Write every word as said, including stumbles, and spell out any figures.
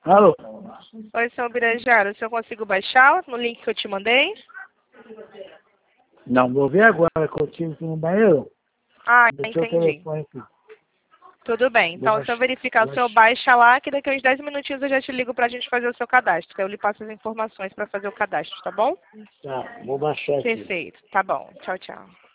Alô? Oi, seu Birajara, se eu consigo baixar no link que eu te mandei? Não, vou ver agora que eu tive que ir no banheiro. Ah, Deixa o entendi. telefone aqui. Tudo bem. Então, Vou se eu baixar. verificar o seu baixa lá, que daqui a uns dez minutinhos eu já te ligo pra gente fazer o seu cadastro. Que eu lhe passo as informações pra fazer o cadastro, tá bom? Tá, vou baixar aqui. Perfeito. Tá bom. Tchau, tchau.